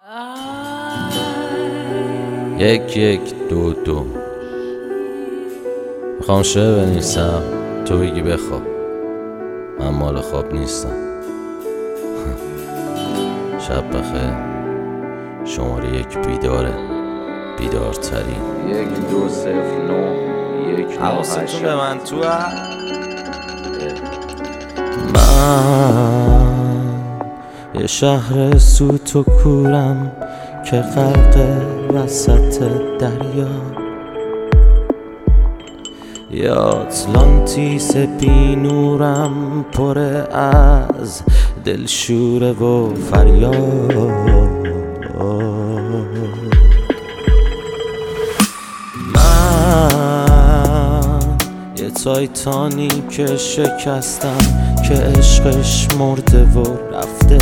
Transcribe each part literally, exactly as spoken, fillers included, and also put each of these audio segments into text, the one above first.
یک یک دو دو میخوام شعر بنویسم، تو بگی بخواب. من مال خواب نیستم. شب بخیر. شماره یک بیداره، بیدارترین. یک دو صفر نو یک نو حواستون به من تو من یه شهر سوت و کورم که غرق وسط دریا، یه آتلانتیس بی نورم پر از دلشوره و فریاد. من یه تایتانیک شکستم که عشقش مرده و رفته،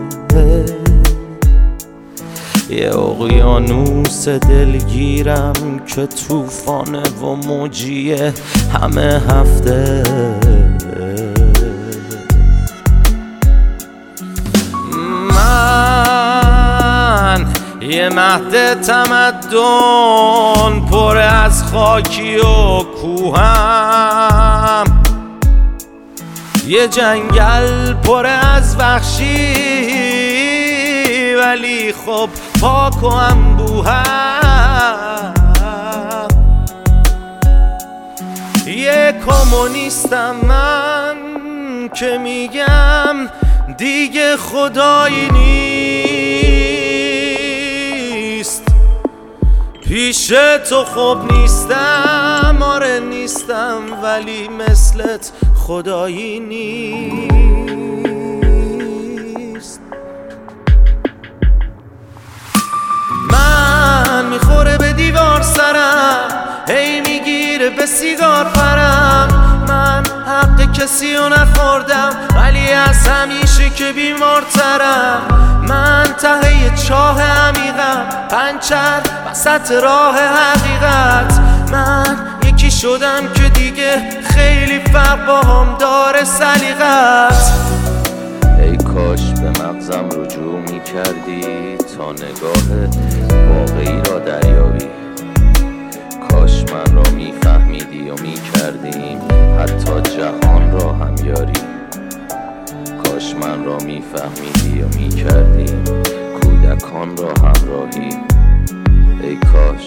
یه اقیانوس دلگیرم که طوفانه و موجیه همه هفته. من یه مهد تمدن پر از خاکی و کوهم، یه جنگل پر از وحشی ولی خب پاک و انبوهم. یه کمونیستم من که میگم دیگه خدایی نیست، پیش تو خوب نیستم، آره نیستم، ولی مثلت خدایی نیست. من میخوره به دیوار سرم، هی میگیره به سیگار پرم. من حق کسی رو نخوردم ولی از همیشه که بیمارترم. من ته چاه عمیقم، پنچر وسط راه حقیقت. من یکی شدم که دیگه خیلی فرق با هم داره سلیقت. ای کاش به مغزم رجوع می کردی تا نگاه واقعی را دریابی. کاش من را می فهمیدی و می کردیم حتی جهان را هم یاری. کاش من را می فهمیدی و می کردیم کودکان را همراهی. ای کاش.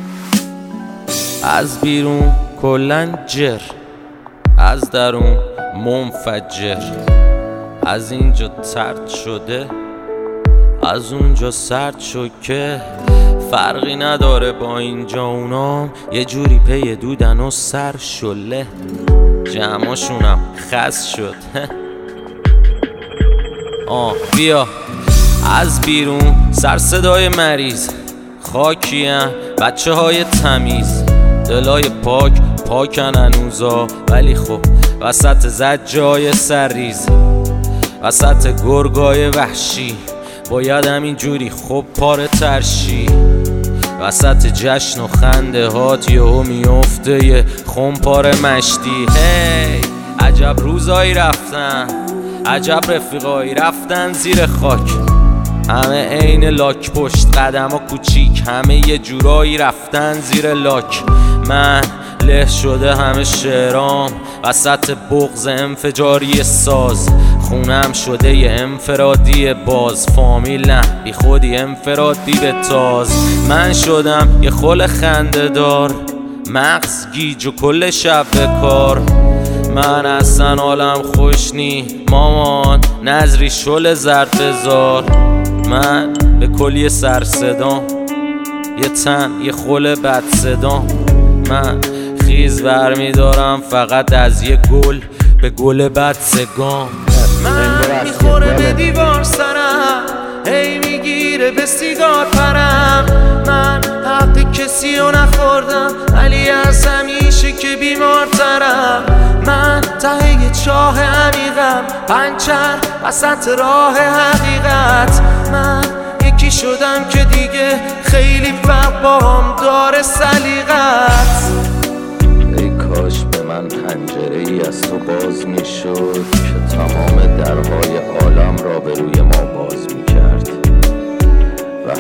از بیرون کلن جر، از درون منفجر. از اینجا ترد شده، از اونجا سرد شد که فرقی نداره با اینجا اونام یه جوری پی دودن و سر شله. جمعاشونم خس شد. آه بیا. از بیرون سر صدای مریض، خاکیم بچه های تمیز، دلای پاک پاکن هنوزا، ولی خب وسط زجای سرریز، وسط گرگای وحشی باید همین جوری خب پاره ترشی. وسط جشن و خنده هات یهو میفته یه خمپاره مشتی. هی عجب روزایی رفتن، عجب رفیقایی رفتن زیر خاک. همه عین لاک پشت قدم ها کوچیک، همه یه جورایی رفتن زیر لاک. من له شده همه شعرام وسط بغض انفجاری ساز. خونم شده یه انفرادی باز، فامیل نه بی خودی انفرادی به تاز. من شدم یه خل خنده دار، مغز گیج و کل شب به کار. من اصلا حالم خوش نی مامان، نظری شل زرد بزار. من به کلی سر صدام، یه تن یه خل بد صدام. من خیز برمیدارم فقط از یه گل به گل بد سگام. من میخوره به دیوار سرم، هی میگیره به سیگار پرم. من حق کسی رو نخوردم ولی از همیشه که بیمارترم. من ته چاه عمیقم، پنچر وسط راه حقیقت. من یکی شدم که دیگه خیلی فرق با هم داره سلیقت. ای کاش به من پنجره ای از تو باز می شد که تمام درهای عالم را به روی ما باز می کرد و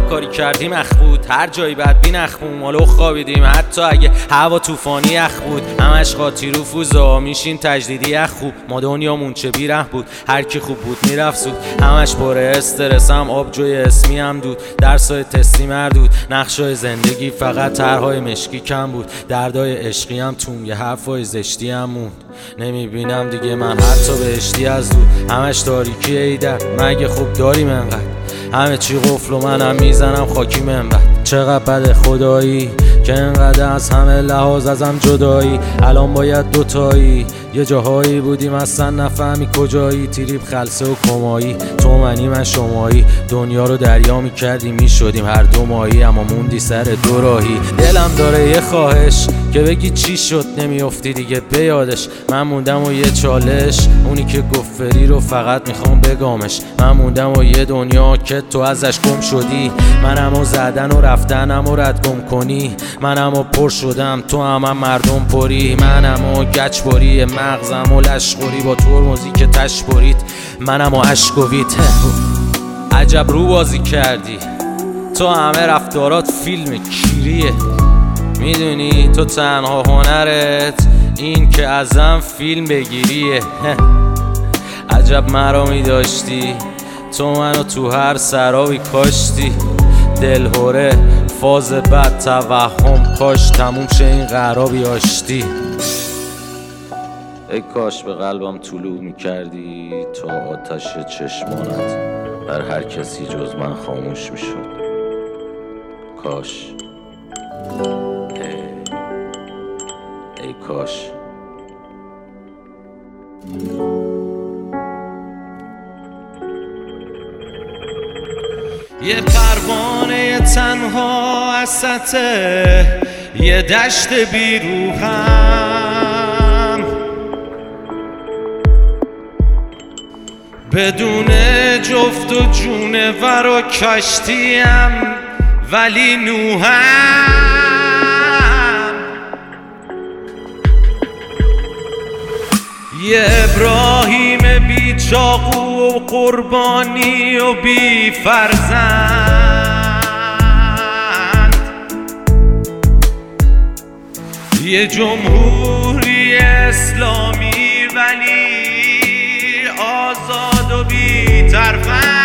کاری کردیم اخ بود، هر جایی بدبین اخمون مالو خوابیدیم، حتی اگه هوا طوفانی اخ بود. همش قاطی رفوزا میشین تجدیدی اخ خوب. ما دنیامون چه بیره بود، هر کی خوب بود میرفت سود. همش پر استرسم، آبجوی اسمی هم دود، درسای تستی مردود، نقشای زندگی فقط طرحهای مشکی کم بود. دردای عشقی هم توم، یه حرفای زشتی هم موند. نمیبینم دیگه من حتی بهشتی از دور، همش تاریکی ایدر. مگه خوب داریم انقدر؟ همه چی قفل و منم میزنم خاکی منبت. چقدر بده خدایی که انقدر از همه لحاظ ازم جدایی. الان باید دوتایی، یه جاهایی بودیم اصلا نفهمی کجایی. تریپ خلصه و کمایی، تو منی من شمایی. دنیا رو دریا میکردیم میشدیم هر دو ماهی، اما موندی سر دو راهی. دلم داره یه خواهش که بگی چی شد نمیافتی دیگه به یادش. من موندم و یه چالش، اونی که گفت فری رو فقط میخوام بگامش. من موندم و یه دنیا که تو ازش گم شدی. منم و زدن و رفتنم و رد گم کنی. منم و پر شدم تو هم, هم مردم پری. منم و گچ بری مغزم و لشخوری، با ترمزی که تش برید. منم و عشق و ویت. عجب رو بازی کردی تو، همه رفتارات فیلم کیریه. میدونی تو تنها هنرت این که ازم فیلم بگیریه. عجب مرامی داشتی تو، منو تو هر سرابی کاشتی. دلهوره فاز بد توهم، کاش تموم شه این قرابی آشتی. ای کاش به قلبم طلوع میکردی تا آتش چشمانت بر هر کسی جز من خاموش میشد. کاش ای, ای کاش یه پروانه تنها وسط یه دشت بیروهم، بدون جفت و جونور و کشتیم ولی نوحم. یه ابراهیم بی چاقو و قربانی و بی فرزند، یه جمهوری اسلامی ولی آزاد و بی ترفند.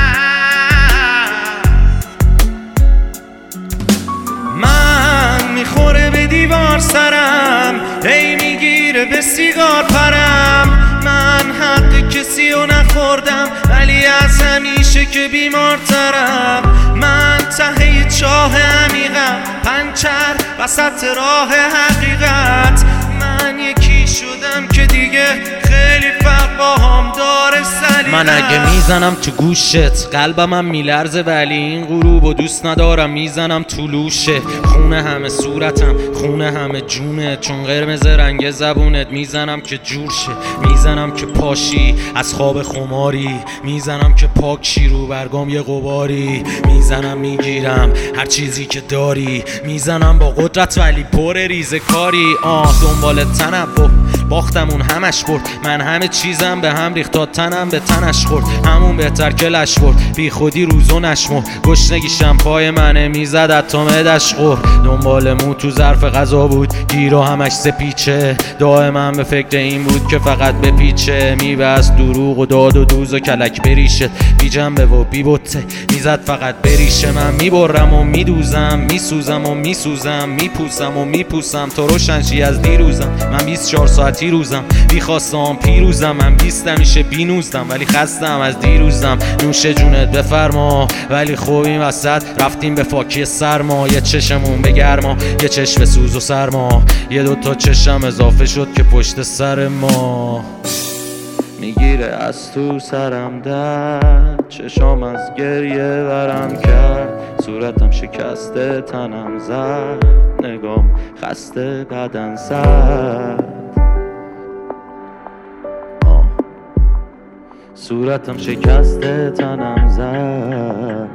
من میخوره به دیوار سرم، هی میگیره به سیگار پرم. من حق کسی رو نخوردم ولی از همیشه که بیمارترم. من ته چاه عمیقم، پنچر وسط راه حقیقت. من یکی شدم که دیگه خیلی فرق با هم داره سلیقت. من اگه میزنم تو گوشت قلبمم میلرزه، ولی این غروب و دوست ندارم. میزنم تو لوشه، خونه همه صورتم، خونه همه جونه، چون قرمز رنگ زبونت. میزنم که جور شه، میزنم که پاشی از خواب خماری. میزنم که پاکشی رو برگام یه غباری. میزنم میگیرم هر چیزی که داری. میزنم با قدرت ولی پر ریزه کاری. آه دنبال تنبه باختمون همش برد. من همه چیزم به هم ریخت تا تنم به تنش خورد. همون بهتر که لش برد، بی خودی روزو نشمرد. گشنگیشم پای منه میزد اتمدش خور. دنبال مو تو ظرف غذا بود، گیر و همش سپیچه. دائما به فکر این بود که فقط بپیچه. میبست دروغ و داد و دوز و کلک بریشه، بی جنبه و بی بطه میزد فقط بریشه. من میبرم و میدوزم، میسوزم و میسوزم، میپوسم و میپوسم تو روشنشی از دیروزم. من بیست و چهار ساعتی روزم، بی خواستم پیروزم. من بیست همیشه بینوزدم ولی خستم از دیروزم. نوش جونت بفرما ولی خوب این وسط رفتیم به فاکی سرما. یه چشمون به گرما، یه چشم سوز و سرما. یه دوتا چشم اضافه شد که پشت سر ما. میگیره از تو سرم درد، چشام از گریه ورم کرد. صورتم شکسته تنم زد، نگام خسته بدن سرد. آه. صورتم شکسته تنم زد.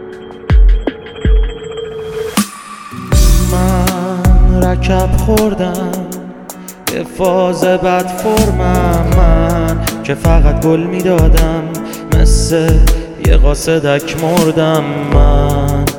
من رکب خوردم به فاز بد فرمم، من که فقط گل میدادم مثل یه قاصدک مردم. من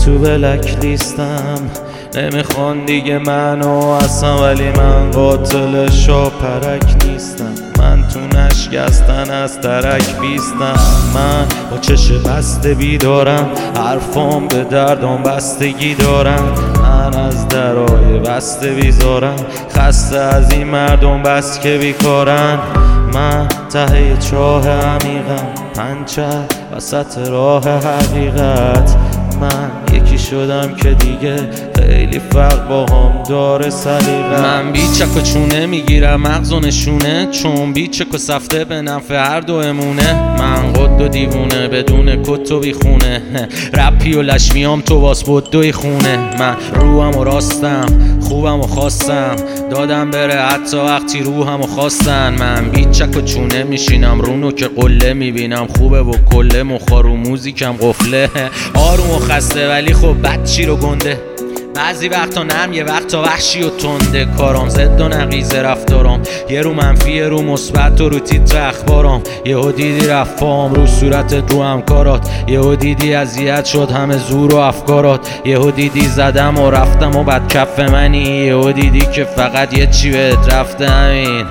تو بلک لیستم، نمیخوان دیگه منو اصلا، ولی من قاتل شاپرک نیستم. من تو نشکستن از درک بیستم، من با چش بسته بیدارم، حرفام به دردم بستگی دارم. من از درای بسته بیزارم، خسته از این مردم بس که بیکارن. من ته چاه عمیقم، پنچر وسط راه حقیقت. من یکی شدم که دیگه خیلی فرق با هم داره سلیقه. من بیچک و چونه میگیرم مغز و نشونه، چون بیچک و سفته به نفع هر دو امونه. من قد و دیوونه بدون کت و بیخونه، رپی و لشمیام تو واس بدوی خونه. من روحم و راستم، خوبم و خواستم، دادم بره حتی وقتی روحم و خواستن. من بیچک و چونه میشینم رونو که قله میبینم خوبه و کله مخار و موزیکم قفله. آروم و خسته ولی خب بد چی رو گنده، بعضی وقتا نرم یه وقتا وحشی و تنده. کارام زد و نقیزه رفتارم، یه رو منفی یه رو مثبت و رو تیتر اخبارم. یهو دیدی رفام رو صورتت رو همکارات، یهو دیدی اذیت شد همه زور و افکارات. یهو دیدی زدم و رفتم و بد کف منی، یهو دیدی که فقط یه چی بهت رفته همین.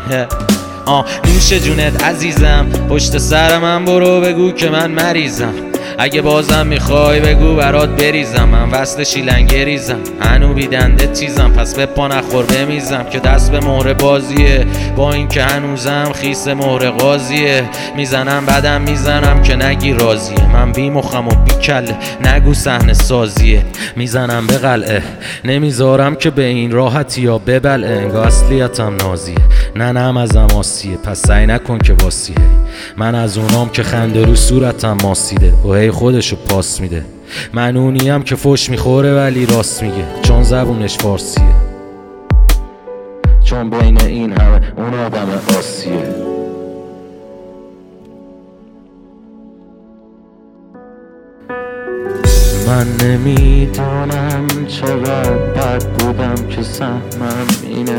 آه نوش جونت عزیزم، پشت سر من برو بگو که من مریضم. اگه بازم میخوای بگو برات بریزم، من وصل شیلنگه ریزم، هنو بیدنده تیزم. پس به پا نخور بمیزم که دست به مهر بازیه، با این که هنوزم خیس مهر قاضیه. میزنم بدم میزنم که نگی راضیه، من بی مخم و بی کله نگو صحنه سازیه. میزنم به قلعه نمیذارم که به این راحتی یا ببلعه، انگاه اصلیتم نازیه ننم ازم آسیه. پس سعی نکن که واسیه، من از اونام که خنده رو صورتم ماسیده و هی خودشو پاس میده. من اونیم که فوش میخوره ولی راست میگه، چون زبونش فارسیه، چون بین این همه اون آدم آسیه. من نمیدونم چقدر بد بودم که سهمم اینه،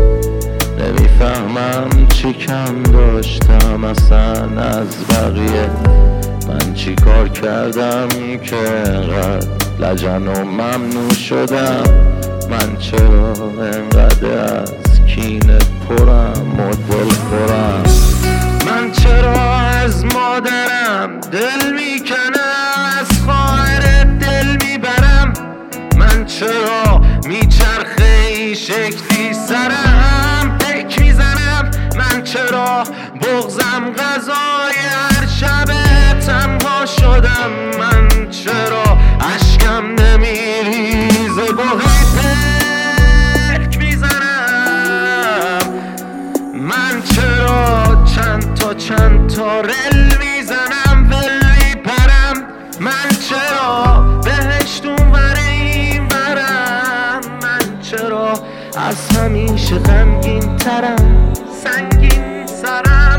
نمیفهمم چی کم داشتم اصلا از بقیه. من چی کار کردم که انقدر لجن و ممنوع شدم؟ من چرا انقدر از کینه پرم و دل خورم؟ من چرا از مادرم دل میکنم، از خواهر دل میبرم؟ من چرا میچرخه این شکلی سرم تک میزنم؟ من چرا بغضم غذای هر شب تنها شدم؟ من چرا عشقم نمیریزه گوهی پرک میزنم؟ من چرا چند تا چند تا رل میزنم ول میپرم؟ من چرا بهشت اونور این برم؟ من چرا از همیشه غمگین ترم، سنگین سرم؟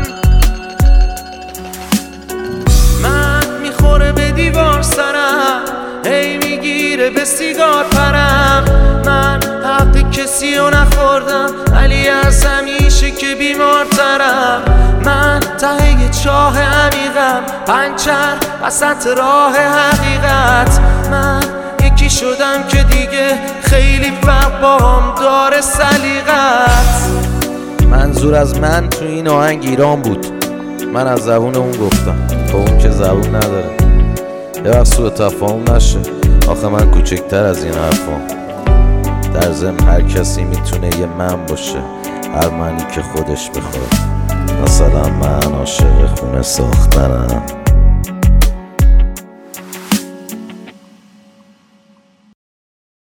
من میخوره به دیوار سرم، هی میگیره به سیگار پرم. من حق کسی رو نخوردم ولی از همیشه که بیمارترم. من ته چاه عمیقم، پنچر وسط راه حقیقت. من یکی شدم که دیگه خیلی فرق با هم داره سلیقت. منظور از من تو این آهنگ ایران بود، من از زبون اون گفتم با اون که زبون نداره. یه وقت سوء تفاهم نشه، آخه من کوچکتر از این حرفام. در ضمن هر کسی میتونه یه من باشه، هر منی که خودش بخواد. مثلا من عاشق خونه ساختنم.